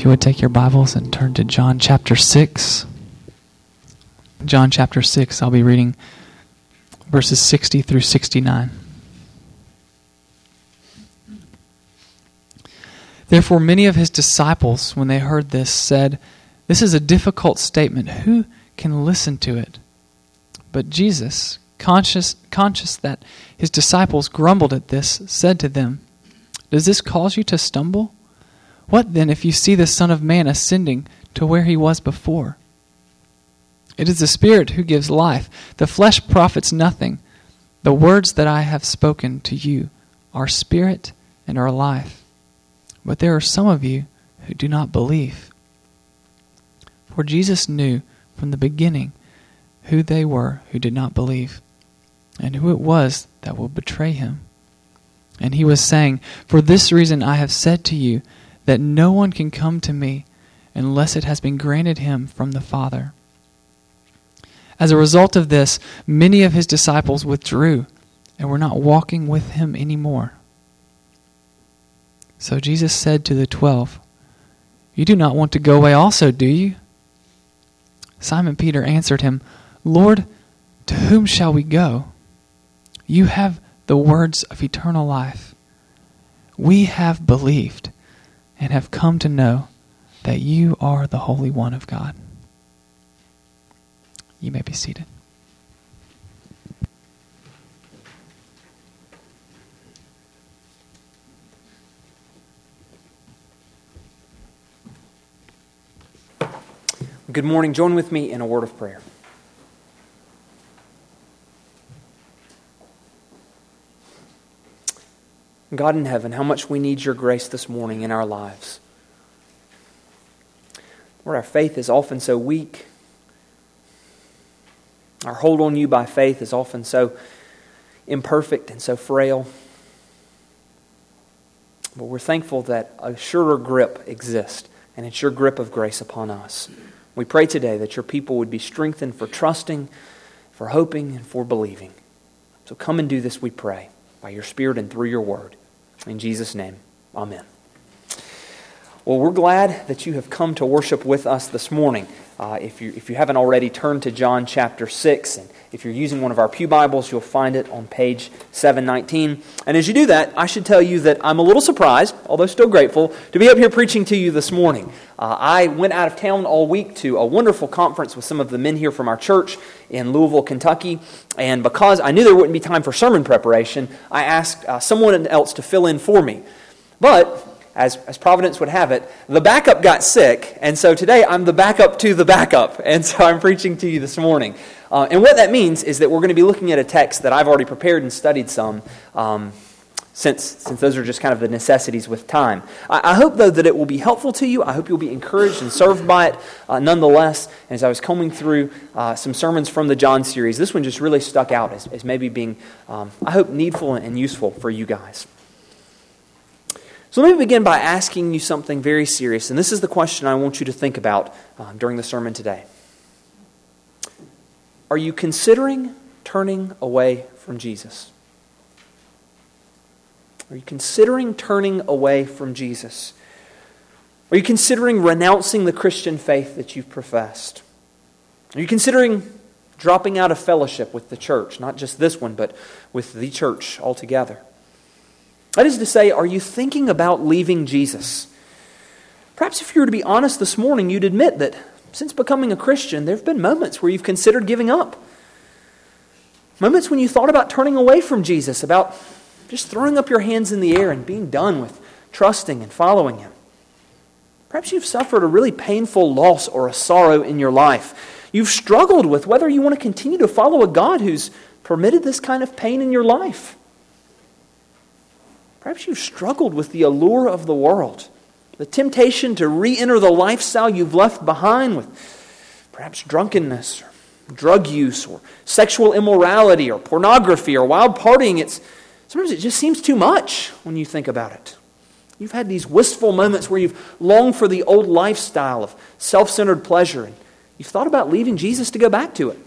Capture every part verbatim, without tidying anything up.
you would take your Bibles and turn to John chapter six. John chapter six, I'll be reading verses sixty through sixty-nine. Therefore many of his disciples, when they heard this, said, "This is a difficult statement. Who can listen to it?" But Jesus, conscious, conscious that his disciples grumbled at this, said to them, "Does this cause you to stumble? What then if you see the Son of Man ascending to where he was before? It is the Spirit who gives life. The flesh profits nothing. The words that I have spoken to you are spirit and are life. But there are some of you who do not believe." For Jesus knew from the beginning who they were who did not believe, and who it was that would betray him. And he was saying, "For this reason I have said to you that no one can come to me unless it has been granted him from the Father." As a result of this, many of his disciples withdrew and were not walking with him anymore. So Jesus said to the twelve, "You do not want to go away also, do you?" Simon Peter answered him, "Lord, to whom shall we go? You have the words of eternal life. We have believed and have come to know that you are the Holy One of God." You may be seated. Good morning. Join with me in a word of prayer. God in heaven, how much we need your grace this morning in our lives. Lord, our faith is often so weak. Our hold on you by faith is often so imperfect and so frail. But we're thankful that a surer grip exists, and it's your grip of grace upon us. We pray today that your people would be strengthened for trusting, for hoping, and for believing. So come and do this, we pray, by your Spirit and through your word. In Jesus' name, amen. Well, we're glad that you have come to worship with us this morning. Uh, if you if you haven't already, turn to John chapter six. And if you're using one of our pew Bibles, you'll find it on page seven nineteen. And as you do that, I should tell you that I'm a little surprised, although still grateful, to be up here preaching to you this morning. Uh, I went out of town all week to a wonderful conference with some of the men here from our church in Louisville, Kentucky. And because I knew there wouldn't be time for sermon preparation, I asked uh, someone else to fill in for me. But As, as Providence would have it, the backup got sick, and so today I'm the backup to the backup, and so I'm preaching to you this morning. Uh, and what that means is that we're going to be looking at a text that I've already prepared and studied some, um, since since those are just kind of the necessities with time. I, I hope, though, that it will be helpful to you. I hope you'll be encouraged and served by it uh, nonetheless. As I was combing through uh, some sermons from the John series, this one just really stuck out as, as maybe being, um, I hope, needful and useful for you guys. So let me begin by asking you something very serious, and this is the question I want you to think about uh, during the sermon today. Are you considering turning away from Jesus? Are you considering turning away from Jesus? Are you considering renouncing the Christian faith that you've professed? Are you considering dropping out of fellowship with the church, not just this one, but with the church altogether? That is to say, are you thinking about leaving Jesus? Perhaps if you were to be honest this morning, you'd admit that since becoming a Christian, there have been moments where you've considered giving up. Moments when you thought about turning away from Jesus, about just throwing up your hands in the air and being done with trusting and following Him. Perhaps you've suffered a really painful loss or a sorrow in your life. You've struggled with whether you want to continue to follow a God who's permitted this kind of pain in your life. Perhaps you've struggled with the allure of the world, the temptation to re-enter the lifestyle you've left behind with perhaps drunkenness, or drug use, or sexual immorality, or pornography, or wild partying. It's sometimes it just seems too much when you think about it. You've had these wistful moments where you've longed for the old lifestyle of self-centered pleasure, and you've thought about leaving Jesus to go back to it.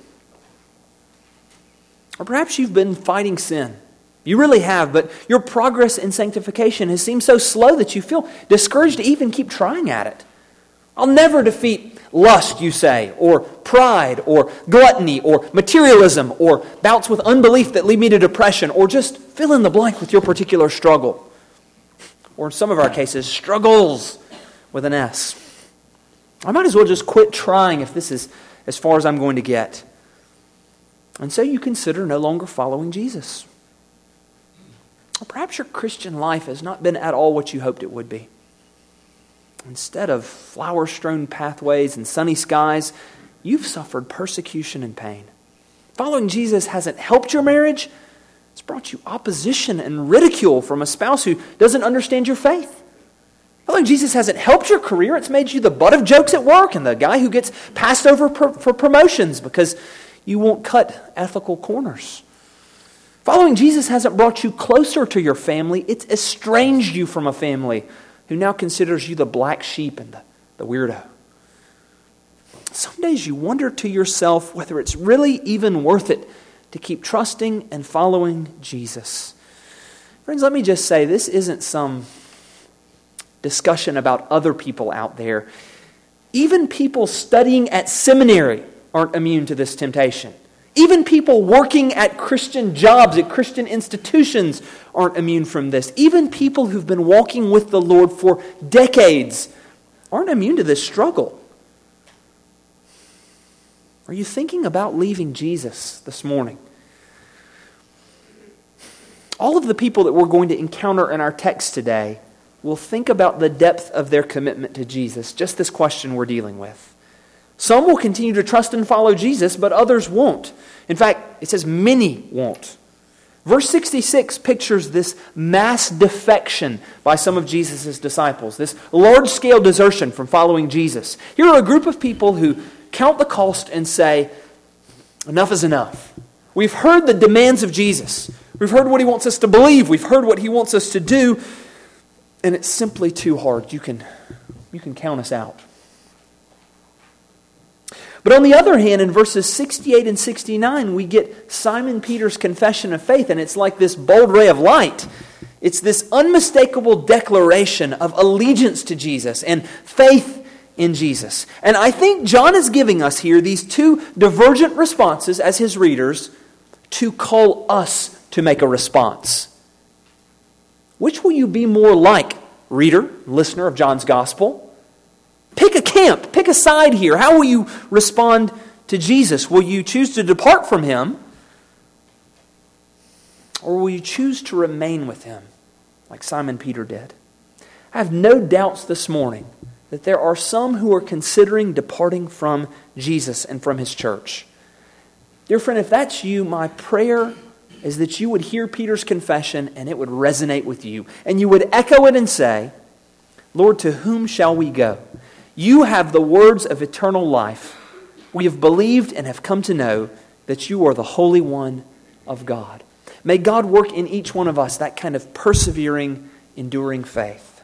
Or perhaps you've been fighting sin. You really have, but your progress in sanctification has seemed so slow that you feel discouraged to even keep trying at it. I'll never defeat lust, you say, or pride, or gluttony, or materialism, or bouts with unbelief that lead me to depression, or just fill in the blank with your particular struggle. Or in some of our cases, struggles with an S. I might as well just quit trying if this is as far as I'm going to get. And so you consider no longer following Jesus. Or perhaps your Christian life has not been at all what you hoped it would be. Instead of flower-strewn pathways and sunny skies, you've suffered persecution and pain. Following Jesus hasn't helped your marriage. It's brought you opposition and ridicule from a spouse who doesn't understand your faith. Following Jesus hasn't helped your career. It's made you the butt of jokes at work and the guy who gets passed over per, for promotions because you won't cut ethical corners. Following Jesus hasn't brought you closer to your family. It's estranged you from a family who now considers you the black sheep and the, the weirdo. Some days you wonder to yourself whether it's really even worth it to keep trusting and following Jesus. Friends, let me just say, this isn't some discussion about other people out there. Even people studying at seminary aren't immune to this temptation. Even people working at Christian jobs, at Christian institutions, aren't immune from this. Even people who've been walking with the Lord for decades aren't immune to this struggle. Are you thinking about leaving Jesus this morning? All of the people that we're going to encounter in our text today will think about the depth of their commitment to Jesus, just this question we're dealing with. Some will continue to trust and follow Jesus, but others won't. In fact, it says many won't. Verse sixty-six pictures this mass defection by some of Jesus' disciples, this large-scale desertion from following Jesus. Here are a group of people who count the cost and say, enough is enough. We've heard the demands of Jesus. We've heard what He wants us to believe. We've heard what He wants us to do. And it's simply too hard. You can, you can count us out. But on the other hand, in verses sixty-eight and sixty-nine, we get Simon Peter's confession of faith, and it's like this bold ray of light. It's this unmistakable declaration of allegiance to Jesus and faith in Jesus. And I think John is giving us here these two divergent responses as his readers to call us to make a response. Which will you be more like, reader, listener of John's Gospel? Pick a camp, pick a side here. How will you respond to Jesus? Will you choose to depart from Him? Or will you choose to remain with Him, like Simon Peter did? I have no doubts this morning that there are some who are considering departing from Jesus and from His church. Dear friend, if that's you, my prayer is that you would hear Peter's confession and it would resonate with you. And you would echo it and say, Lord, to whom shall we go? You have the words of eternal life. We have believed and have come to know that you are the Holy One of God. May God work in each one of us that kind of persevering, enduring faith.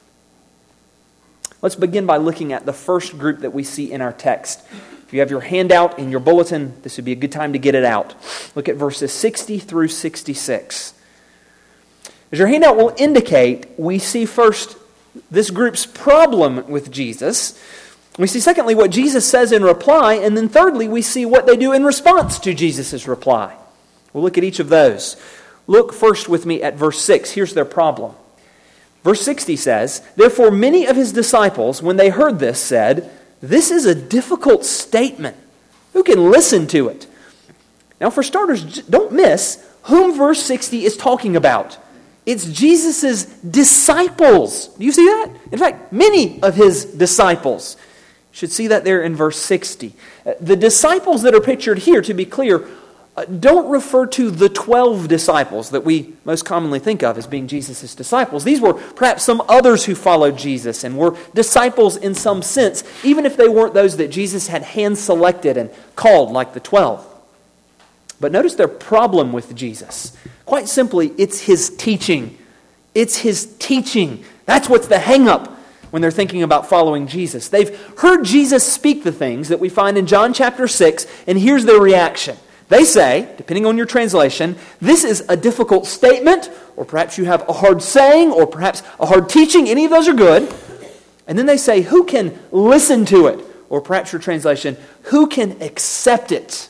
Let's begin by looking at the first group that we see in our text. If you have your handout in your bulletin, this would be a good time to get it out. Look at verses sixty through sixty-six. As your handout will indicate, we see first this group's problem with Jesus. We see secondly what Jesus says in reply, and then thirdly we see what they do in response to Jesus' reply. We'll look at each of those. Look first with me at verse six. Here's their problem. Verse sixty says, Therefore many of His disciples, when they heard this, said, This is a difficult statement. Who can listen to it? Now for starters, don't miss whom verse sixty is talking about. It's Jesus' disciples. Do you see that? In fact, many of His disciples. You should see that there in verse sixty. The disciples that are pictured here, to be clear, don't refer to the twelve disciples that we most commonly think of as being Jesus' disciples. These were perhaps some others who followed Jesus and were disciples in some sense, even if they weren't those that Jesus had hand-selected and called like the twelve. But notice their problem with Jesus. Quite simply, it's His teaching. It's His teaching. That's what's the hang-up when they're thinking about following Jesus. They've heard Jesus speak the things that we find in John chapter six, and here's their reaction. They say, depending on your translation, this is a difficult statement, or perhaps you have a hard saying, or perhaps a hard teaching. Any of those are good. And then they say, who can listen to it? Or perhaps your translation, who can accept it?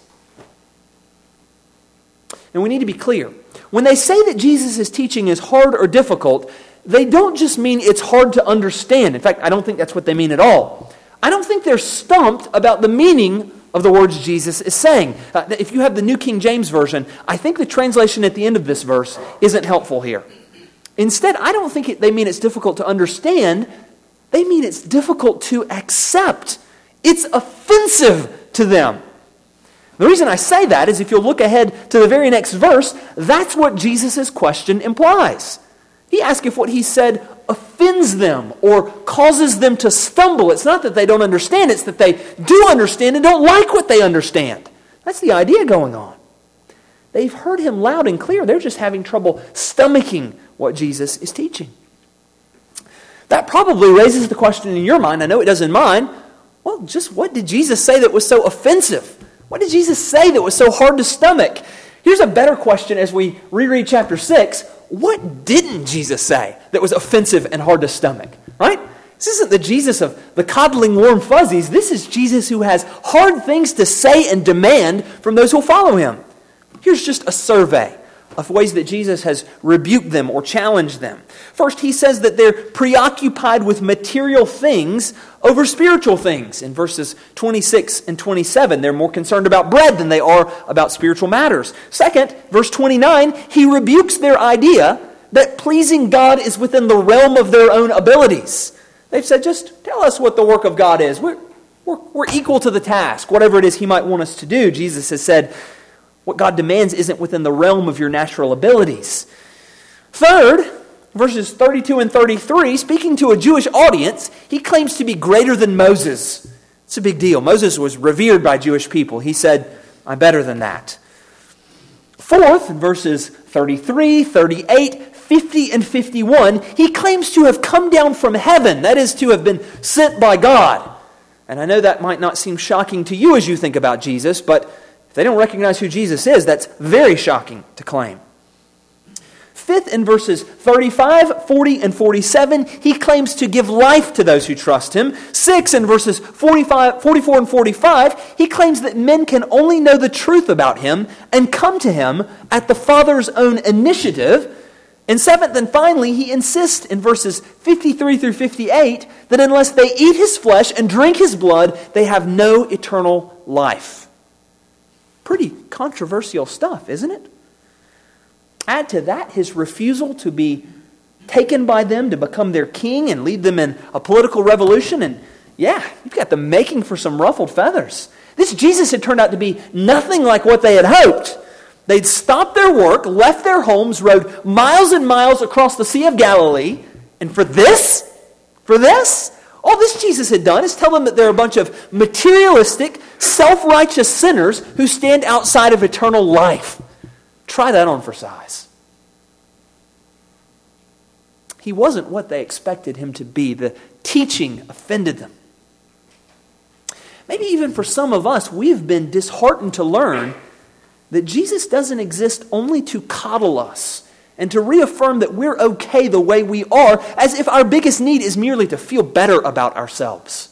And we need to be clear. When they say that Jesus' teaching is hard or difficult, they don't just mean it's hard to understand. In fact, I don't think that's what they mean at all. I don't think they're stumped about the meaning of the words Jesus is saying. Uh, if you have the New King James Version, I think the translation at the end of this verse isn't helpful here. Instead, I don't think it, they mean it's difficult to understand. They mean it's difficult to accept. It's offensive to them. The reason I say that is if you'll look ahead to the very next verse, that's what Jesus' question implies. He asks if what he said offends them or causes them to stumble. It's not that they don't understand, it's that they do understand and don't like what they understand. That's the idea going on. They've heard him loud and clear. They're just having trouble stomaching what Jesus is teaching. That probably raises the question in your mind, I know it does in mine, well, just what did Jesus say that was so offensive? What did Jesus say that was so hard to stomach? Here's a better question as we reread chapter six. What didn't Jesus say that was offensive and hard to stomach? Right? This isn't the Jesus of the coddling warm fuzzies. This is Jesus who has hard things to say and demand from those who follow him. Here's just a survey of ways that Jesus has rebuked them or challenged them. First, he says that they're preoccupied with material things over spiritual things. In verses twenty-six and twenty-seven, they're more concerned about bread than they are about spiritual matters. Second, verse twenty-nine, he rebukes their idea that pleasing God is within the realm of their own abilities. They've said, just tell us what the work of God is. We're, we're, we're equal to the task, whatever it is he might want us to do. Jesus has said, what God demands isn't within the realm of your natural abilities. Third, verses thirty-two and thirty-three, speaking to a Jewish audience, he claims to be greater than Moses. It's a big deal. Moses was revered by Jewish people. He said, I'm better than that. Fourth, in verses thirty-three, thirty-eight, fifty, and fifty-one, he claims to have come down from heaven, that is, to have been sent by God. And I know that might not seem shocking to you as you think about Jesus, but if they don't recognize who Jesus is, that's very shocking to claim. Fifth, in verses thirty-five, forty, and forty-seven, he claims to give life to those who trust him. Six, in verses forty-five, forty-four and forty-five, he claims that men can only know the truth about him and come to him at the Father's own initiative. And seventh and finally, he insists in verses fifty-three through fifty-eight that unless they eat his flesh and drink his blood, they have no eternal life. Pretty controversial stuff, isn't it? Add to that his refusal to be taken by them to become their king and lead them in a political revolution. And yeah, you've got the making for some ruffled feathers. This Jesus had turned out to be nothing like what they had hoped. They'd stopped their work, left their homes, rode miles and miles across the Sea of Galilee. And for this? For this? All this Jesus had done is tell them that they're a bunch of materialistic, self-righteous sinners who stand outside of eternal life. Try that on for size. He wasn't what they expected him to be. The teaching offended them. Maybe even for some of us, we've been disheartened to learn that Jesus doesn't exist only to coddle us and to reaffirm that we're okay the way we are, as if our biggest need is merely to feel better about ourselves.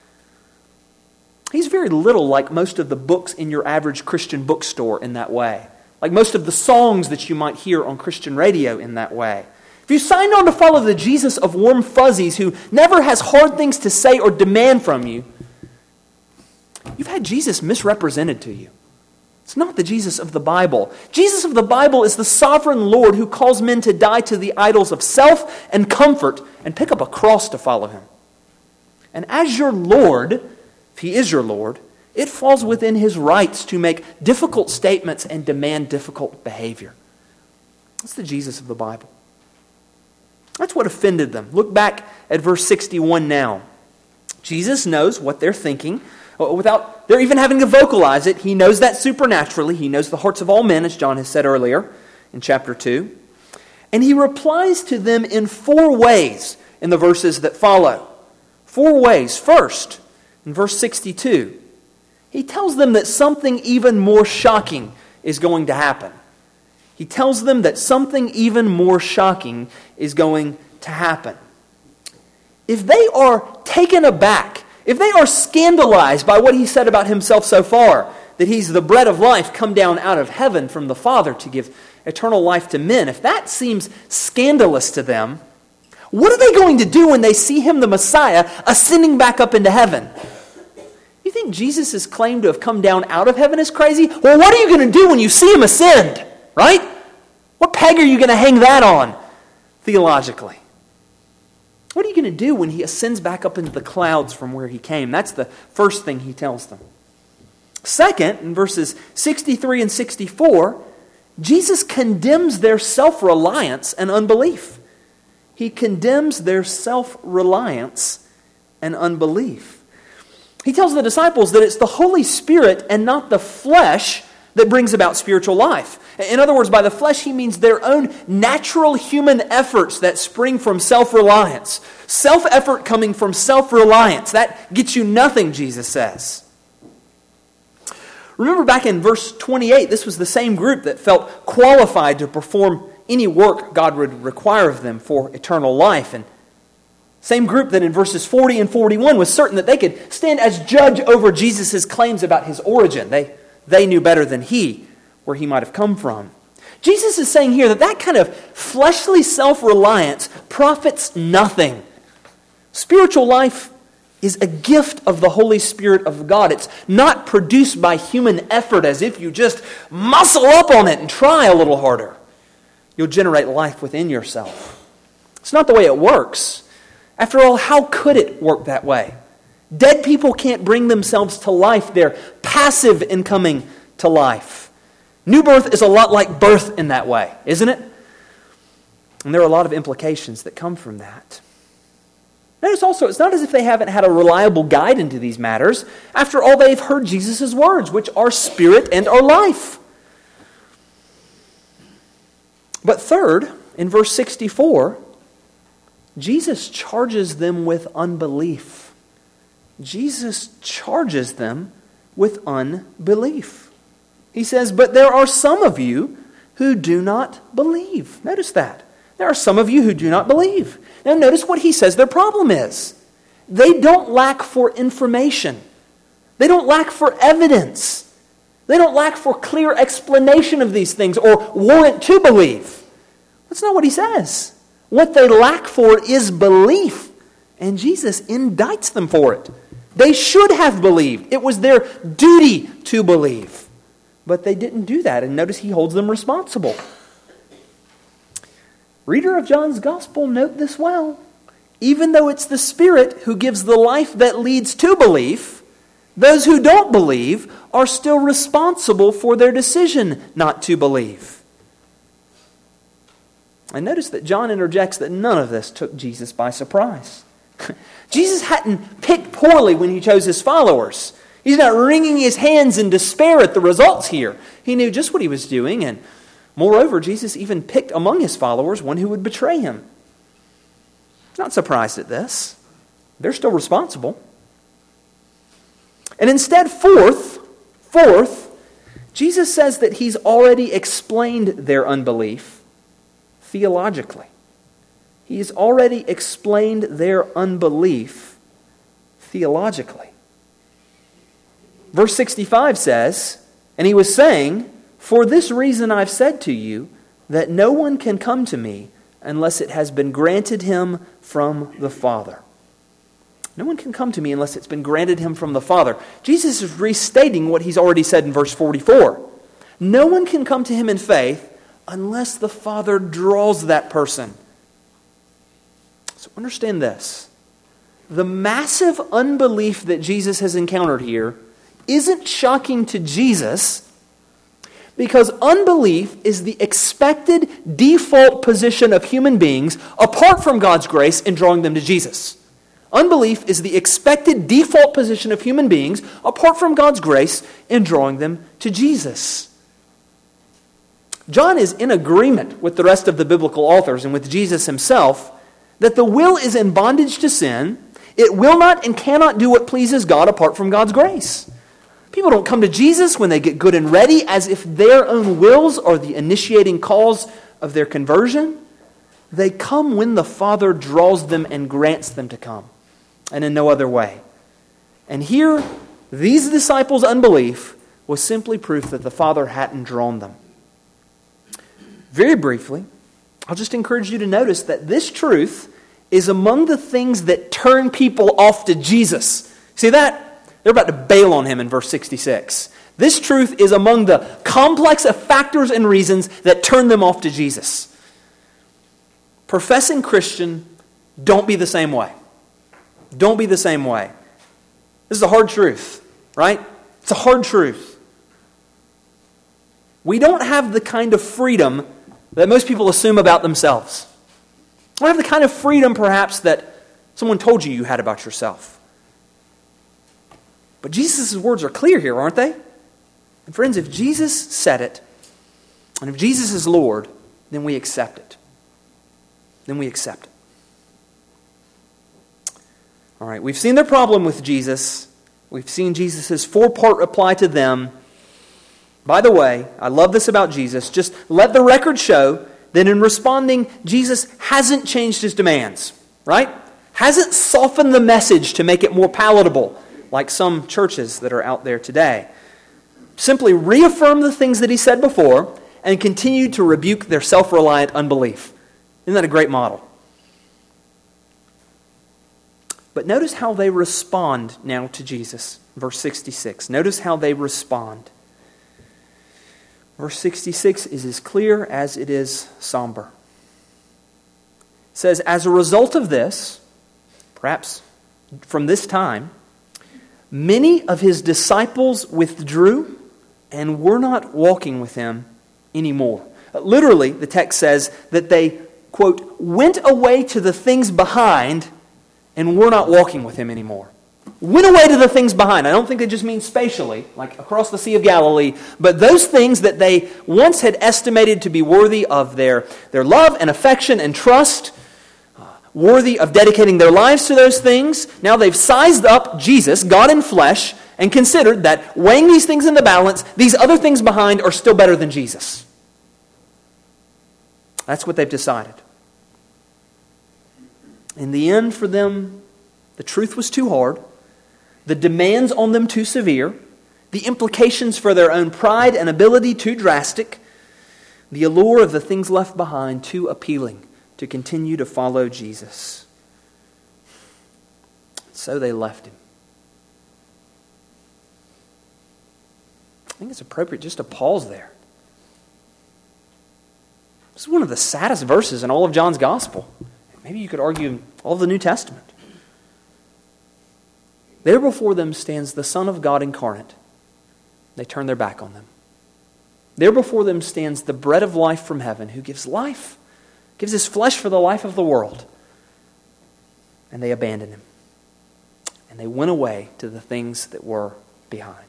He's very little like most of the books in your average Christian bookstore in that way. Like most of the songs that you might hear on Christian radio in that way. If you signed on to follow the Jesus of warm fuzzies who never has hard things to say or demand from you, you've had Jesus misrepresented to you. It's not the Jesus of the Bible. Jesus of the Bible is the sovereign Lord who calls men to die to the idols of self and comfort and pick up a cross to follow him. And as your Lord, if he is your Lord, it falls within his rights to make difficult statements and demand difficult behavior. That's the Jesus of the Bible. That's what offended them. Look back at verse sixty-one now. Jesus knows what they're thinking. Without they're even having to vocalize it, he knows that supernaturally. He knows the hearts of all men, as John has said earlier in chapter two. And he replies to them in four ways in the verses that follow. Four ways. First, in verse sixty-two, he tells them that something even more shocking is going to happen. He tells them that something even more shocking is going to happen. if they are taken aback, if they are scandalized by what he said about himself so far, that he's the bread of life come down out of heaven from the Father to give eternal life to men, if that seems scandalous to them, what are they going to do when they see him, the Messiah, ascending back up into heaven? You think Jesus' claim to have come down out of heaven is crazy? Well, what are you going to do when you see him ascend? Right? What peg are you going to hang that on theologically? What are you going to do when he ascends back up into the clouds from where he came? That's the first thing he tells them. Second, in verses sixty-three and sixty-four, Jesus condemns their self-reliance and unbelief. He condemns their self-reliance and unbelief. He tells the disciples that it's the Holy Spirit and not the flesh that brings about spiritual life. In other words, by the flesh, he means their own natural human efforts that spring from self-reliance. Self-effort coming from self-reliance. That gets you nothing, Jesus says. Remember back in verse twenty-eight, this was the same group that felt qualified to perform any work God would require of them for eternal life. And same group that in verses forty and forty-one was certain that they could stand as judge over Jesus' claims about his origin. They, they knew better than he where he might have come from. Jesus is saying here that that kind of fleshly self-reliance profits nothing. Spiritual life is a gift of the Holy Spirit of God. It's not produced by human effort as if you just muscle up on it and try a little harder. You'll generate life within yourself. It's not the way it works. After all, how could it work that way? Dead people can't bring themselves to life. They're passive in coming to life. New birth is a lot like birth in that way, isn't it? And there are a lot of implications that come from that. Notice also, it's not as if they haven't had a reliable guide into these matters. After all, they've heard Jesus' words, which are spirit and are life. But third, in verse sixty-four, Jesus charges them with unbelief. Jesus charges them with unbelief. He says, but there are some of you who do not believe. Notice that. There are some of you who do not believe. Now notice what he says their problem is. They don't lack for information. They don't lack for evidence. They don't lack for clear explanation of these things or warrant to believe. That's not what he says. What they lack for is belief. And Jesus indicts them for it. They should have believed. It was their duty to believe. But they didn't do that. And notice he holds them responsible. Reader of John's Gospel, note this well. Even though it's the Spirit who gives the life that leads to belief, those who don't believe are still responsible for their decision not to believe. And notice that John interjects that none of this took Jesus by surprise. Jesus hadn't picked poorly when he chose his followers. He's not wringing his hands in despair at the results here. He knew just what he was doing, and moreover, Jesus even picked among his followers one who would betray him. He's not surprised at this. They're still responsible. And instead, fourth, fourth, Jesus says that he's already explained their unbelief theologically. He's already explained their unbelief theologically. Verse sixty-five says, and he was saying, for this reason I've said to you that no one can come to me unless it has been granted him from the Father. No one can come to me unless it's been granted him from the Father. Jesus is restating what he's already said in verse forty-four. No one can come to him in faith unless the Father draws that person. So understand this. The massive unbelief that Jesus has encountered here isn't shocking to Jesus, because unbelief is the expected default position of human beings apart from God's grace in drawing them to Jesus. Unbelief is the expected default position of human beings apart from God's grace in drawing them to Jesus. John is in agreement with the rest of the biblical authors and with Jesus himself that the will is in bondage to sin. It will not and cannot do what pleases God apart from God's grace. People don't come to Jesus when they get good and ready as if their own wills are the initiating cause of their conversion. They come when the Father draws them and grants them to come, and in no other way. And here, these disciples' unbelief was simply proof that the Father hadn't drawn them. Very briefly, I'll just encourage you to notice that this truth is among the things that turn people off to Jesus. See that? They're about to bail on him in verse sixty-six. This truth is among the complex of factors and reasons that turn them off to Jesus. Professing Christian, don't be the same way. Don't be the same way. This is a hard truth, right? It's a hard truth. We don't have the kind of freedom that most people assume about themselves. We don't have the kind of freedom, perhaps, that someone told you you had about yourself. But Jesus' words are clear here, aren't they? And friends, if Jesus said it, and if Jesus is Lord, then we accept it. Then we accept it. All right, we've seen their problem with Jesus. We've seen Jesus' four-part reply to them. By the way, I love this about Jesus. Just let the record show that in responding, Jesus hasn't changed his demands, right? Hasn't softened the message to make it more palatable, like some churches that are out there today. Simply reaffirm the things that he said before and continue to rebuke their self-reliant unbelief. Isn't that a great model? But notice how they respond now to Jesus. Verse sixty-six. Notice how they respond. Verse sixty-six is as clear as it is somber. It says, as a result of this, perhaps from this time, many of his disciples withdrew and were not walking with him anymore. Literally, the text says that they, quote, went away to the things behind and were not walking with him anymore. Went away to the things behind. I don't think they just mean spatially, like across the Sea of Galilee, but those things that they once had estimated to be worthy of their, their love and affection and trust, uh, worthy of dedicating their lives to those things. Now they've sized up Jesus, God in flesh, and considered that weighing these things in the balance, these other things behind are still better than Jesus. That's what they've decided. In the end, for them, the truth was too hard, the demands on them too severe, the implications for their own pride and ability too drastic, the allure of the things left behind too appealing to continue to follow Jesus. So they left him. I think it's appropriate just to pause there. This is one of the saddest verses in all of John's Gospel. Maybe you could argue all of the New Testament. There before them stands the Son of God incarnate. They turn their back on them. There before them stands the bread of life from heaven who gives life, gives his flesh for the life of the world. And they abandon him. And they went away to the things that were behind.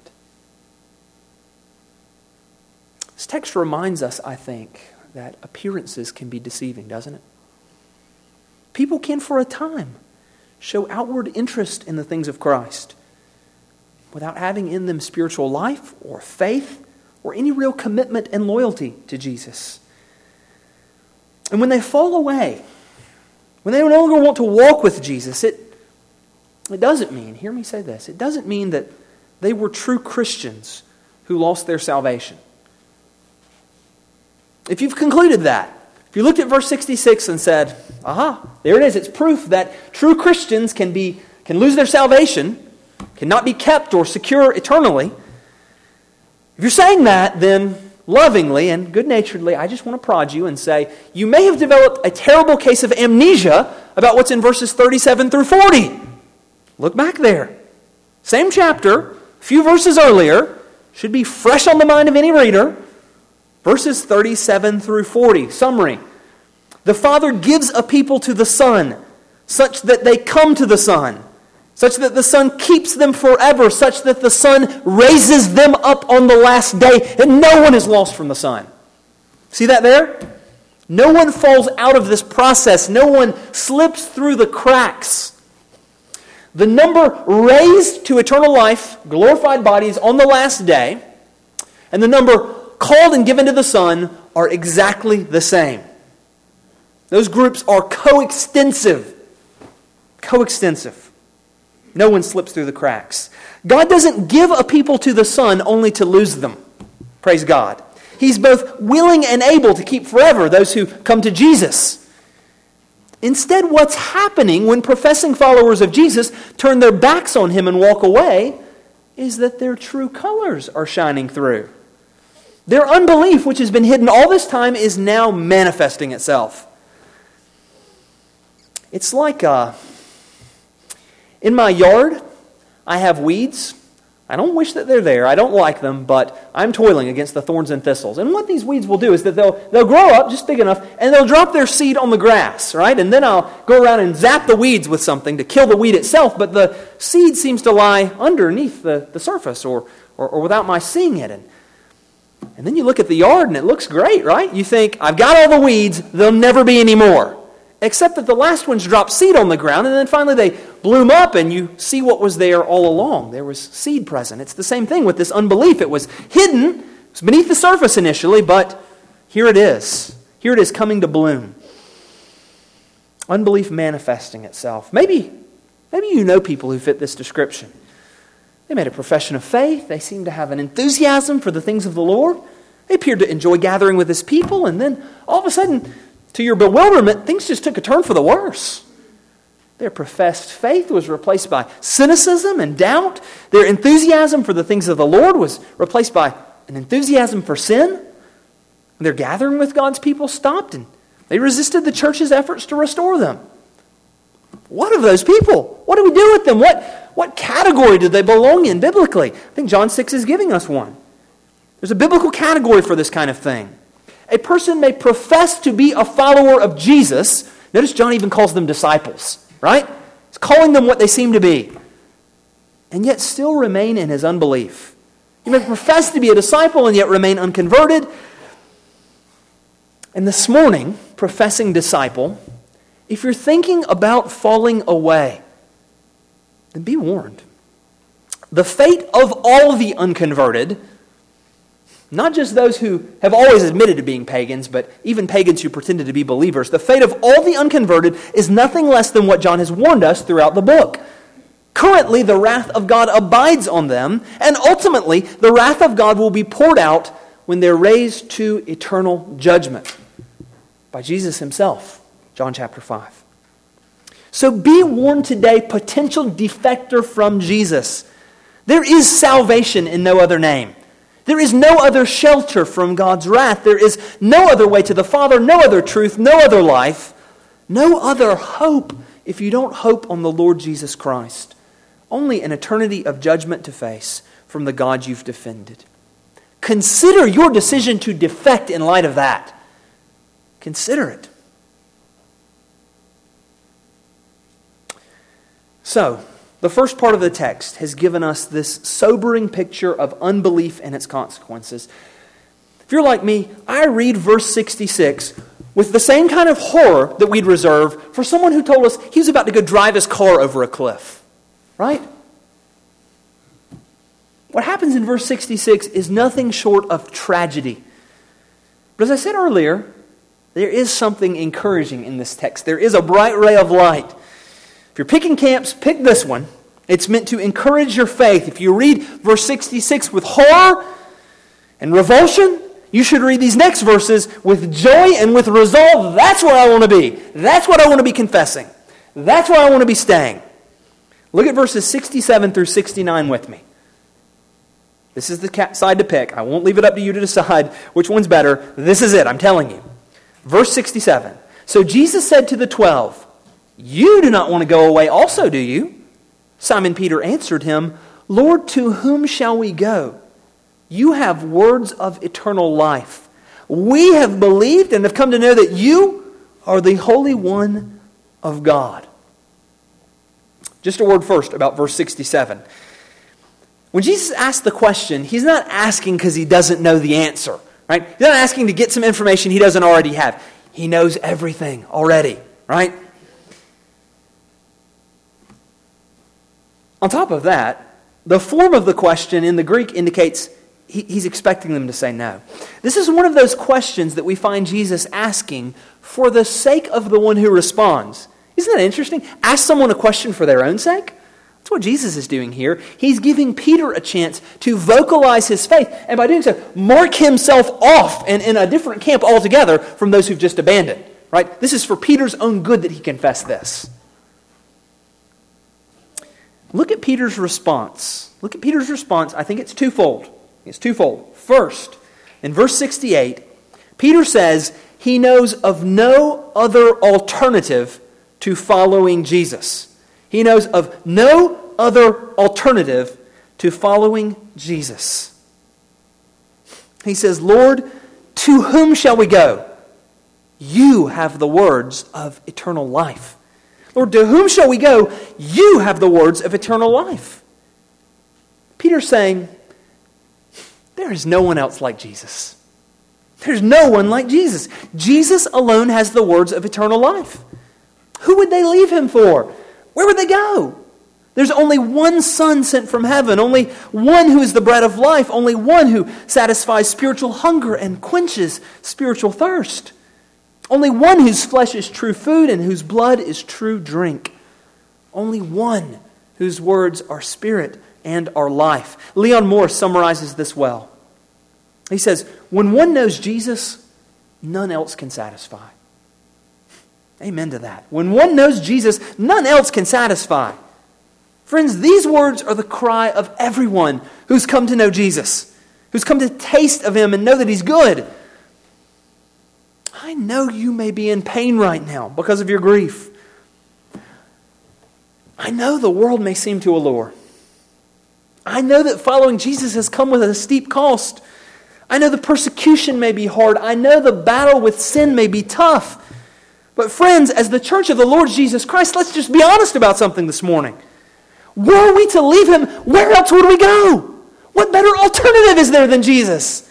This text reminds us, I think, that appearances can be deceiving, doesn't it? People can, for a time, show outward interest in the things of Christ without having in them spiritual life or faith or any real commitment and loyalty to Jesus. And when they fall away, when they no longer want to walk with Jesus, it, it doesn't mean, hear me say this, it doesn't mean that they were true Christians who lost their salvation. If you've concluded that, if you looked at verse sixty-six and said, aha, there it is, it's proof that true Christians can be can lose their salvation, cannot be kept or secure eternally. If you're saying that, then lovingly and good-naturedly, I just want to prod you and say, you may have developed a terrible case of amnesia about what's in verses thirty-seven through forty. Look back there. Same chapter, a few verses earlier, should be fresh on the mind of any reader. Verses thirty-seven through forty, summary. The Father gives a people to the Son, such that they come to the Son, such that the Son keeps them forever, such that the Son raises them up on the last day, and no one is lost from the Son. See that there? No one falls out of this process. No one slips through the cracks. The number raised to eternal life, glorified bodies on the last day, and the number called and given to the Son are exactly the same. Those groups are coextensive. Coextensive. No one slips through the cracks. God doesn't give a people to the Son only to lose them. Praise God. He's both willing and able to keep forever those who come to Jesus. Instead, what's happening when professing followers of Jesus turn their backs on Him and walk away is that their true colors are shining through. Their unbelief, which has been hidden all this time, is now manifesting itself. It's like uh, in my yard, I have weeds. I don't wish that they're there. I don't like them, but I'm toiling against the thorns and thistles. And what these weeds will do is that they'll they'll grow up just big enough, and they'll drop their seed on the grass, right? And then I'll go around and zap the weeds with something to kill the weed itself, but the seed seems to lie underneath the, the surface or, or, or without my seeing it. And, and then you look at the yard, and it looks great, right? You think, I've got all the weeds, there'll never be any more. Except that the last ones dropped seed on the ground, and then finally they bloom up, and you see what was there all along. There was seed present. It's the same thing with this unbelief. It was hidden, it was beneath the surface initially, but here it is. Here it is coming to bloom. Unbelief manifesting itself. Maybe, maybe you know people who fit this description. They made a profession of faith. They seemed to have an enthusiasm for the things of the Lord. They appeared to enjoy gathering with His people, and then all of a sudden, to your bewilderment, things just took a turn for the worse. Their professed faith was replaced by cynicism and doubt. Their enthusiasm for the things of the Lord was replaced by an enthusiasm for sin. Their gathering with God's people stopped, and they resisted the church's efforts to restore them. What of those people? What do we do with them? What, what category do they belong in biblically? I think John six is giving us one. There's a biblical category for this kind of thing. A person may profess to be a follower of Jesus. Notice John even calls them disciples, right? He's calling them what they seem to be. And yet still remain in his unbelief. You may profess to be a disciple and yet remain unconverted. And this morning, professing disciple, if you're thinking about falling away, then be warned. The fate of all the unconverted, not just those who have always admitted to being pagans, but even pagans who pretended to be believers. The fate of all the unconverted is nothing less than what John has warned us throughout the book. Currently, the wrath of God abides on them, and ultimately, the wrath of God will be poured out when they're raised to eternal judgment by Jesus Himself. John chapter five. So be warned today, potential defector from Jesus. There is salvation in no other name. There is no other shelter from God's wrath. There is no other way to the Father, no other truth, no other life, no other hope if you don't hope on the Lord Jesus Christ. Only an eternity of judgment to face from the God you've defended. Consider your decision to defect in light of that. Consider it. So, the first part of the text has given us this sobering picture of unbelief and its consequences. If you're like me, I read verse sixty-six with the same kind of horror that we'd reserve for someone who told us he was about to go drive his car over a cliff. Right? What happens in verse sixty-six is nothing short of tragedy. But as I said earlier, there is something encouraging in this text. There is a bright ray of light. If you're picking camps, pick this one. It's meant to encourage your faith. If you read verse sixty-six with horror and revulsion, you should read these next verses with joy and with resolve. That's where I want to be. That's what I want to be confessing. That's where I want to be staying. Look at verses sixty-seven through sixty-nine with me. This is the side to pick. I won't leave it up to you to decide which one's better. This is it, I'm telling you. Verse sixty-seven. So Jesus said to the twelve, "You do not want to go away also, do you?" Simon Peter answered him, "Lord, to whom shall we go? You have words of eternal life. We have believed and have come to know that you are the Holy One of God." Just a word first about verse sixty-seven. When Jesus asks the question, He's not asking because He doesn't know the answer. Right? He's not asking to get some information He doesn't already have. He knows everything already. Right? On top of that, the form of the question in the Greek indicates he, he's expecting them to say no. This is one of those questions that we find Jesus asking for the sake of the one who responds. Isn't that interesting? Ask someone a question for their own sake? That's what Jesus is doing here. He's giving Peter a chance to vocalize his faith, and by doing so, mark himself off and in a different camp altogether from those who've just abandoned. Right? This is for Peter's own good that he confessed this. Look at Peter's response. Look at Peter's response. I think it's twofold. It's twofold. First, in verse sixty-eight, Peter says he knows of no other alternative to following Jesus. He knows of no other alternative to following Jesus. He says, Lord, to whom shall we go? You have the words of eternal life. Lord, to whom shall we go? You have the words of eternal life. Peter's saying, there is no one else like Jesus. There's no one like Jesus. Jesus alone has the words of eternal life. Who would they leave him for? Where would they go? There's only one Son sent from heaven, only one who is the bread of life, only one who satisfies spiritual hunger and quenches spiritual thirst. Only one whose flesh is true food and whose blood is true drink. Only one whose words are spirit and are life. Leon Morris summarizes this well. He says, when one knows Jesus, none else can satisfy. Amen to that. When one knows Jesus, none else can satisfy. Friends, these words are the cry of everyone who's come to know Jesus, who's come to taste of Him and know that He's good. I know you may be in pain right now because of your grief. I know the world may seem to allure. I know that following Jesus has come with a steep cost. I know the persecution may be hard. I know the battle with sin may be tough. But friends, as the church of the Lord Jesus Christ, let's just be honest about something this morning. Were we to leave Him, where else would we go? What better alternative is there than Jesus?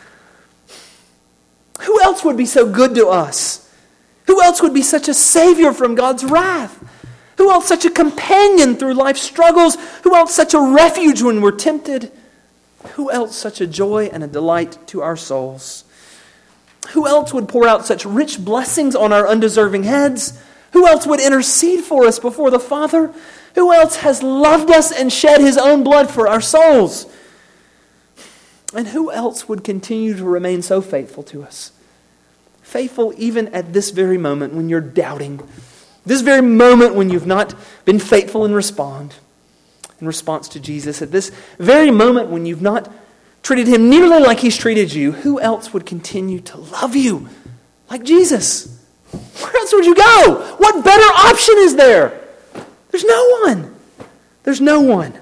Who else would be so good to us? Who else would be such a Savior from God's wrath? Who else such a companion through life's struggles? Who else such a refuge when we're tempted? Who else such a joy and a delight to our souls? Who else would pour out such rich blessings on our undeserving heads? Who else would intercede for us before the Father? Who else has loved us and shed His own blood for our souls? And who else would continue to remain so faithful to us? Faithful even at this very moment when you're doubting. This very moment when you've not been faithful in respond, in response to Jesus. At this very moment when you've not treated Him nearly like He's treated you. Who else would continue to love you like Jesus? Where else would you go? What better option is there? There's no one. There's no one.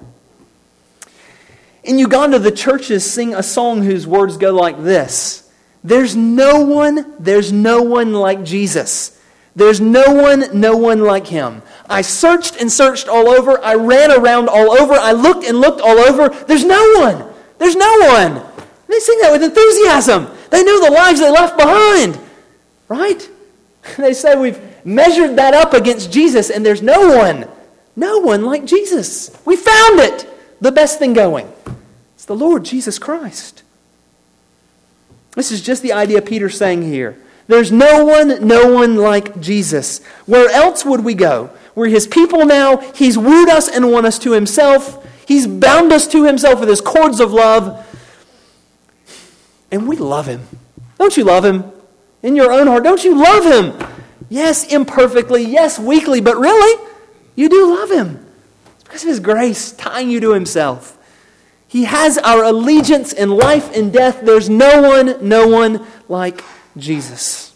In Uganda, the churches sing a song whose words go like this. There's no one, there's no one like Jesus. There's no one, no one like Him. I searched and searched all over. I ran around all over. I looked and looked all over. There's no one. There's no one. They sing that with enthusiasm. They know the lives they left behind. Right? They say we've measured that up against Jesus and there's no one. No one like Jesus. We found it. The best thing going. It's the Lord Jesus Christ. This is just the idea Peter's saying here. There's no one, no one like Jesus. Where else would we go? We're His people now. He's wooed us and won us to Himself. He's bound us to Himself with His cords of love. And we love Him. Don't you love Him? In your own heart, don't you love Him? Yes, imperfectly. Yes, weakly. But really, you do love Him. It's because of His grace tying you to Himself. He has our allegiance in life and death. There's no one, no one like Jesus.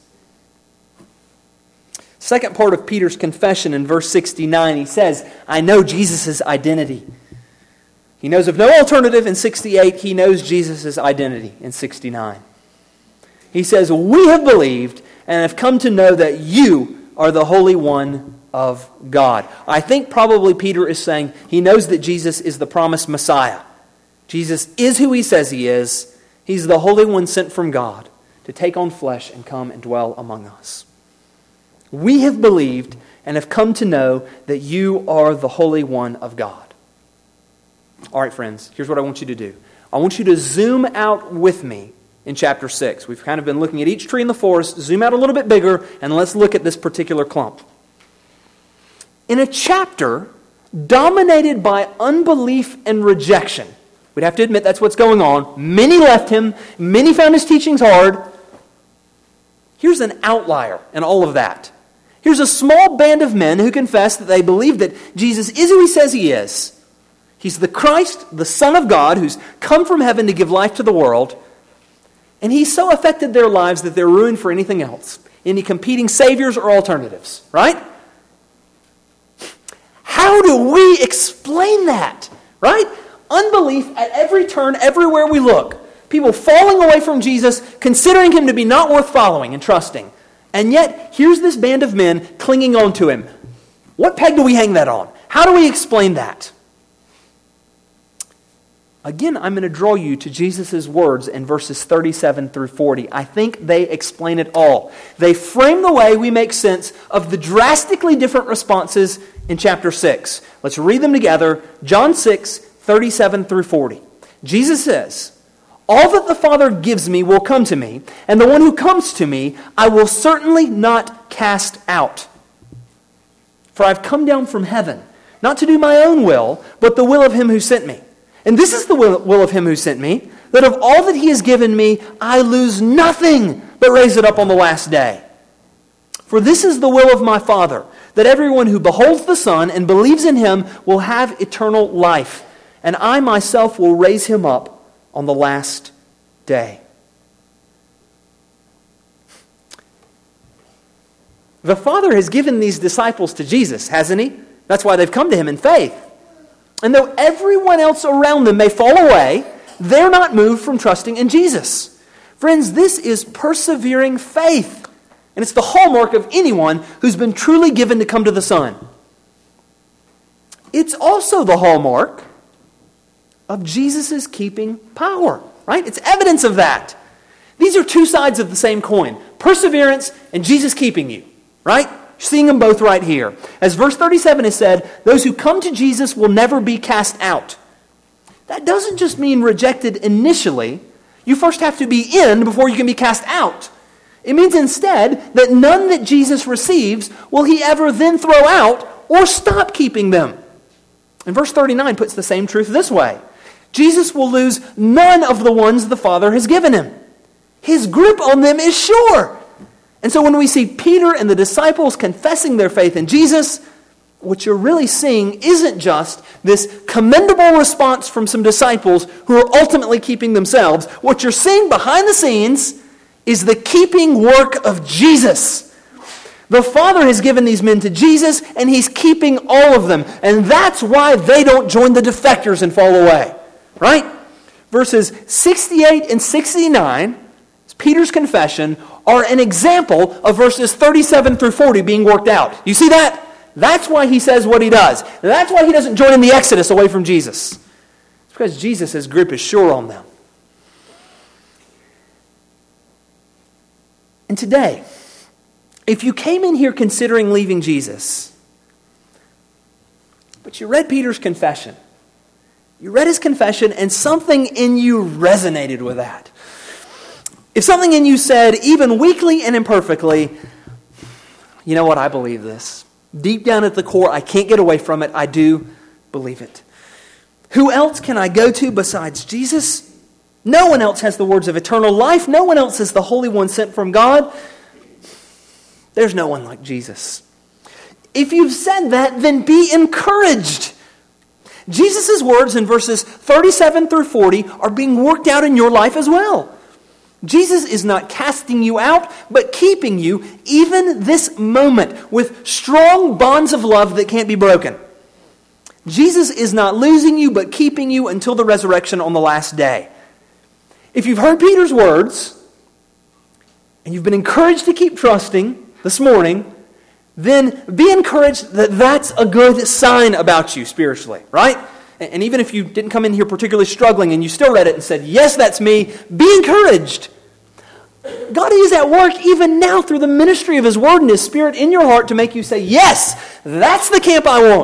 Second part of Peter's confession in verse sixty-nine, he says, I know Jesus' identity. He knows of no alternative in sixty-eight. He knows Jesus' identity in sixty-nine. He says, we have believed and have come to know that you are the Holy One of God. I think probably Peter is saying he knows that Jesus is the promised Messiah. Jesus is who He says He is. He's the Holy One sent from God to take on flesh and come and dwell among us. We have believed and have come to know that you are the Holy One of God. All right, friends, here's what I want you to do. I want you to zoom out with me in chapter six. We've kind of been looking at each tree in the forest. Zoom out a little bit bigger, and let's look at this particular clump. In a chapter dominated by unbelief and rejection, we'd have to admit that's what's going on. Many left him. Many found his teachings hard. Here's an outlier in all of that. Here's a small band of men who confess that they believe that Jesus is who he says he is. He's the Christ, the Son of God, who's come from heaven to give life to the world. And he's so affected their lives that they're ruined for anything else. Any competing saviors or alternatives, right? How do we explain that, right? Unbelief at every turn, everywhere we look. People falling away from Jesus, considering him to be not worth following and trusting. And yet, here's this band of men clinging on to him. What peg do we hang that on? How do we explain that? Again, I'm going to draw you to Jesus' words in verses thirty-seven through forty. I think they explain it all. They frame the way we make sense of the drastically different responses in chapter six. Let's read them together. John six, thirty-seven through forty. Jesus says, "All that the Father gives me will come to me, and the one who comes to me I will certainly not cast out. For I've come down from heaven, not to do my own will, but the will of him who sent me. And this is the will, will of him who sent me, that of all that he has given me, I lose nothing, but raise it up on the last day. For this is the will of my Father, that everyone who beholds the Son and believes in him will have eternal life, and I myself will raise him up on the last day." The Father has given these disciples to Jesus, hasn't he? That's why they've come to him in faith. And though everyone else around them may fall away, they're not moved from trusting in Jesus. Friends, this is persevering faith. And it's the hallmark of anyone who's been truly given to come to the Son. It's also the hallmark of Jesus' keeping power, right? It's evidence of that. These are two sides of the same coin. Perseverance and Jesus keeping you, right? Seeing them both right here. As verse thirty-seven has said, those who come to Jesus will never be cast out. That doesn't just mean rejected initially. You first have to be in before you can be cast out. It means instead that none that Jesus receives will he ever then throw out or stop keeping them. And verse thirty-nine puts the same truth this way. Jesus will lose none of the ones the Father has given him. His grip on them is sure. And so when we see Peter and the disciples confessing their faith in Jesus, what you're really seeing isn't just this commendable response from some disciples who are ultimately keeping themselves. What you're seeing behind the scenes is the keeping work of Jesus. The Father has given these men to Jesus, and he's keeping all of them. And that's why they don't join the defectors and fall away. Right? Verses sixty-eight and sixty-nine, Peter's confession, are an example of verses thirty-seven through forty being worked out. You see that? That's why he says what he does. That's why he doesn't join in the exodus away from Jesus. It's because Jesus' grip is sure on them. And today, if you came in here considering leaving Jesus, but you read Peter's confession, you read his confession, and something in you resonated with that. If something in you said, even weakly and imperfectly, you know what, I believe this. Deep down at the core, I can't get away from it. I do believe it. Who else can I go to besides Jesus? No one else has the words of eternal life. No one else is the Holy One sent from God. There's no one like Jesus. If you've said that, then be encouraged. Jesus' words in verses thirty-seven through forty are being worked out in your life as well. Jesus is not casting you out, but keeping you even this moment with strong bonds of love that can't be broken. Jesus is not losing you, but keeping you until the resurrection on the last day. If you've heard Peter's words, and you've been encouraged to keep trusting this morning, then be encouraged that that's a good sign about you spiritually, right? And even if you didn't come in here particularly struggling and you still read it and said, yes, that's me, be encouraged. God is at work even now through the ministry of His Word and His Spirit in your heart to make you say, yes, that's the camp I want.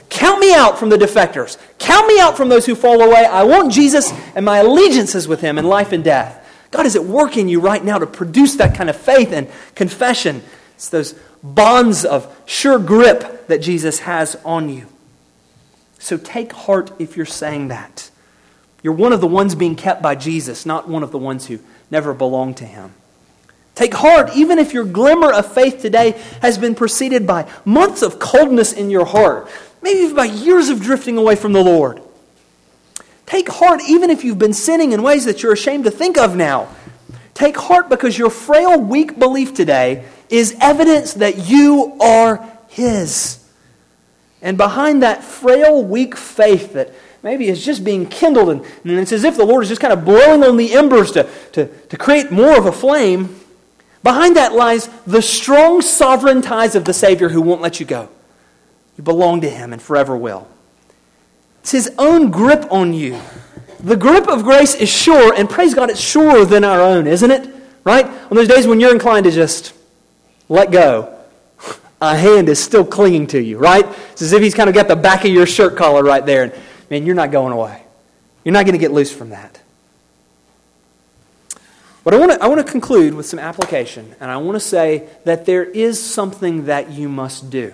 Count me out from the defectors. Count me out from those who fall away. I want Jesus, and my allegiance is with Him in life and death. God is at work in you right now to produce that kind of faith and confession. It's those bonds of sure grip that Jesus has on you. So take heart if you're saying that. You're one of the ones being kept by Jesus, not one of the ones who never belonged to Him. Take heart even if your glimmer of faith today has been preceded by months of coldness in your heart. Maybe even by years of drifting away from the Lord. Take heart even if you've been sinning in ways that you're ashamed to think of now. Take heart because your frail, weak belief today is evidence that you are His. And behind that frail, weak faith that maybe is just being kindled, and, and it's as if the Lord is just kind of blowing on the embers to, to, to create more of a flame, behind that lies the strong sovereign ties of the Savior who won't let you go. You belong to Him and forever will. It's His own grip on you. The grip of grace is sure, and praise God, it's surer than our own, isn't it? Right? On those days when you're inclined to just let go, a hand is still clinging to you, right? It's as if He's kind of got the back of your shirt collar right there, and man, you're not going away. You're not going to get loose from that. But I want to I want to conclude with some application, and I want to say that there is something that you must do.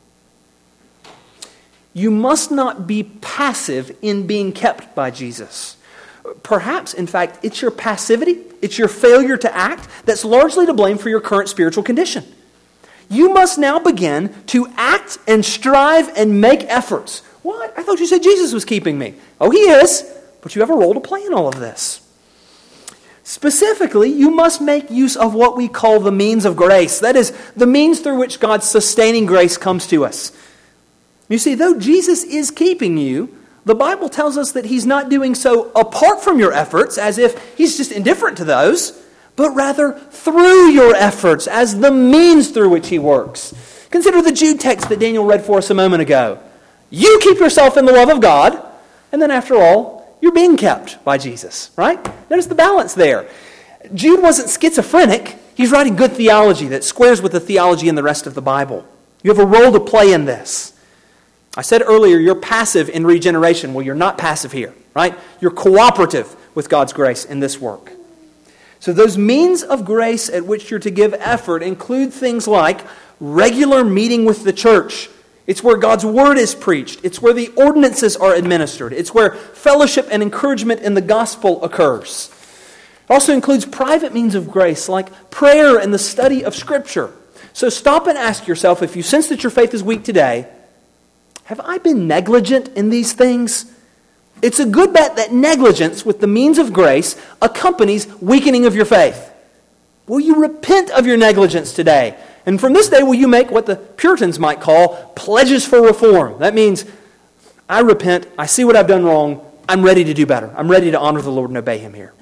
You must not be passive in being kept by Jesus. Perhaps, in fact, it's your passivity, it's your failure to act that's largely to blame for your current spiritual condition. You must now begin to act and strive and make efforts. What? I thought you said Jesus was keeping me. Oh, He is, but you have a role to play in all of this. Specifically, you must make use of what we call the means of grace. That is, the means through which God's sustaining grace comes to us. You see, though Jesus is keeping you, the Bible tells us that He's not doing so apart from your efforts, as if He's just indifferent to those, but rather through your efforts, as the means through which He works. Consider the Jude text that Daniel read for us a moment ago. You keep yourself in the love of God, and then after all, you're being kept by Jesus, right? Notice the balance there. Jude wasn't schizophrenic. He's writing good theology that squares with the theology in the rest of the Bible. You have a role to play in this. I said earlier you're passive in regeneration. Well, you're not passive here, right? You're cooperative with God's grace in this work. So those means of grace at which you're to give effort include things like regular meeting with the church. It's where God's Word is preached. It's where the ordinances are administered. It's where fellowship and encouragement in the gospel occurs. It also includes private means of grace like prayer and the study of Scripture. So stop and ask yourself, if you sense that your faith is weak today, have I been negligent in these things? It's a good bet that negligence with the means of grace accompanies weakening of your faith. Will you repent of your negligence today? And from this day will you make what the Puritans might call pledges for reform. That means, I repent, I see what I've done wrong, I'm ready to do better. I'm ready to honor the Lord and obey Him here.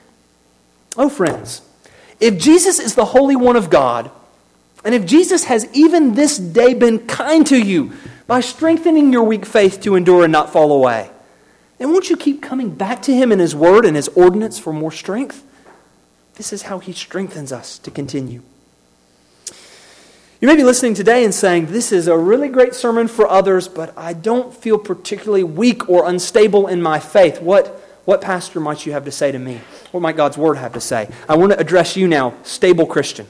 Oh friends, if Jesus is the Holy One of God, and if Jesus has even this day been kind to you by strengthening your weak faith to endure and not fall away, then won't you keep coming back to Him in His Word and His ordinance for more strength? This is how He strengthens us to continue. You may be listening today and saying, this is a really great sermon for others, but I don't feel particularly weak or unstable in my faith. What, what pastor might you have to say to me? What might God's Word have to say? I want to address you now, stable Christian.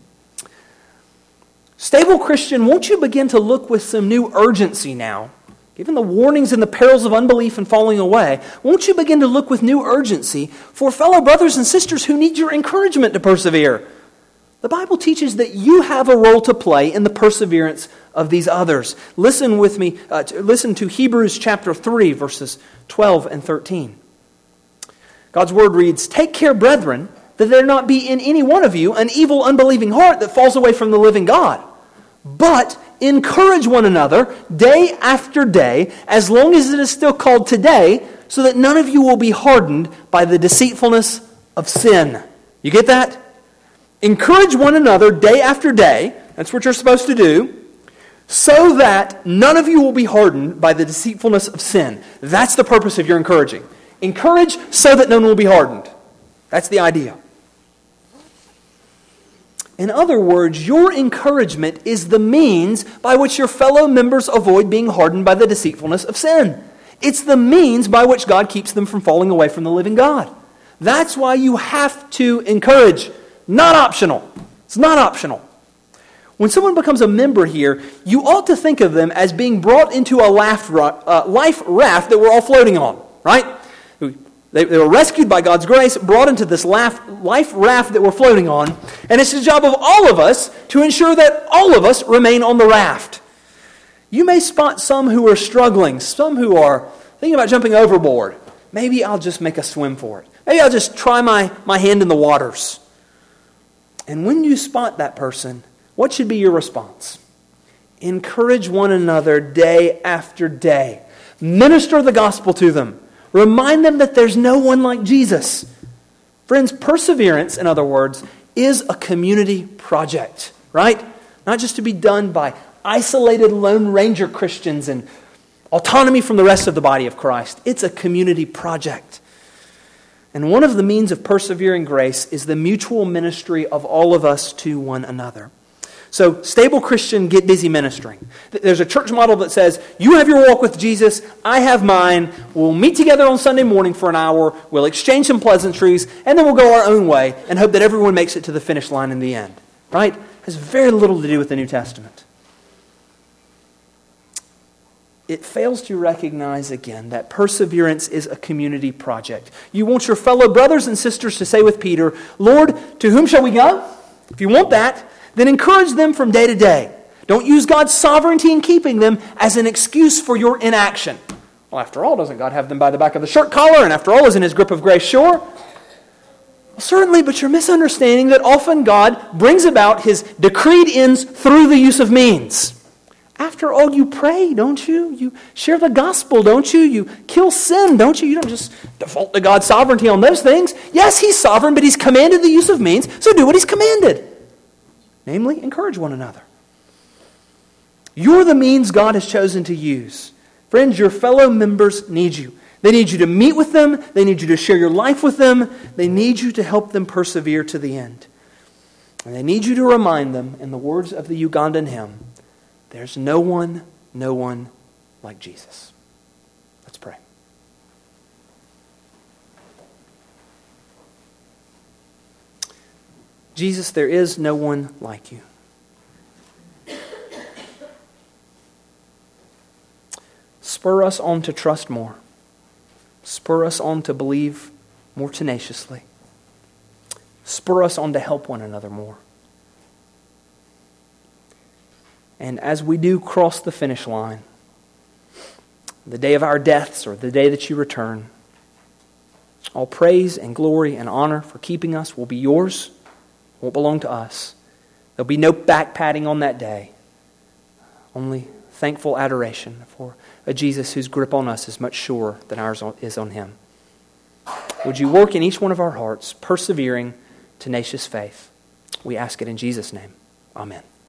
Stable Christian, won't you begin to look with some new urgency now? Given the warnings and the perils of unbelief and falling away, won't you begin to look with new urgency for fellow brothers and sisters who need your encouragement to persevere? The Bible teaches that you have a role to play in the perseverance of these others. Listen with me, uh, to, listen to Hebrews chapter three, verses twelve and thirteen. God's Word reads, "Take care, brethren, that there not be in any one of you an evil, unbelieving heart that falls away from the living God. But encourage one another day after day, as long as it is still called today, so that none of you will be hardened by the deceitfulness of sin." You get that? Encourage one another day after day. That's what you're supposed to do. So that none of you will be hardened by the deceitfulness of sin. That's the purpose of your encouraging. Encourage so that no one will be hardened. That's the idea. In other words, your encouragement is the means by which your fellow members avoid being hardened by the deceitfulness of sin. It's the means by which God keeps them from falling away from the living God. That's why you have to encourage. Not optional. It's not optional. When someone becomes a member here, you ought to think of them as being brought into a life raft that we're all floating on, right? They, they were rescued by God's grace, brought into this life, life raft that we're floating on, and it's the job of all of us to ensure that all of us remain on the raft. You may spot some who are struggling, some who are thinking about jumping overboard. Maybe I'll just make a swim for it. Maybe I'll just try my, my hand in the waters. And when you spot that person, what should be your response? Encourage one another day after day. Minister the gospel to them. Remind them that there's no one like Jesus. Friends, perseverance, in other words, is a community project, right? Not just to be done by isolated Lone Ranger Christians and autonomy from the rest of the body of Christ. It's a community project. And one of the means of persevering grace is the mutual ministry of all of us to one another. So, stable Christian, get busy ministering. There's a church model that says, you have your walk with Jesus, I have mine, we'll meet together on Sunday morning for an hour, we'll exchange some pleasantries, and then we'll go our own way and hope that everyone makes it to the finish line in the end. Right? It has very little to do with the New Testament. It fails to recognize again that perseverance is a community project. You want your fellow brothers and sisters to say with Peter, Lord, to whom shall we go? If you want that, then encourage them from day to day. Don't use God's sovereignty in keeping them as an excuse for your inaction. Well, after all, doesn't God have them by the back of the shirt collar? And after all, isn't His grip of grace sure? Well, certainly, but you're misunderstanding that often God brings about His decreed ends through the use of means. After all, you pray, don't you? You share the gospel, don't you? You kill sin, don't you? You don't just default to God's sovereignty on those things. Yes, He's sovereign, but He's commanded the use of means, so do what He's commanded. Namely, encourage one another. You're the means God has chosen to use. Friends, your fellow members need you. They need you to meet with them. They need you to share your life with them. They need you to help them persevere to the end. And they need you to remind them, in the words of the Ugandan hymn, there's no one, no one like Jesus. Let's pray. Jesus, there is no one like you. Spur us on to trust more. Spur us on to believe more tenaciously. Spur us on to help one another more. And as we do cross the finish line, the day of our deaths or the day that you return, all praise and glory and honor for keeping us will be yours. Won't belong to us. There'll be no back patting on that day. Only thankful adoration for a Jesus whose grip on us is much surer than ours is on Him. Would you work in each one of our hearts, persevering, tenacious faith? We ask it in Jesus' name. Amen.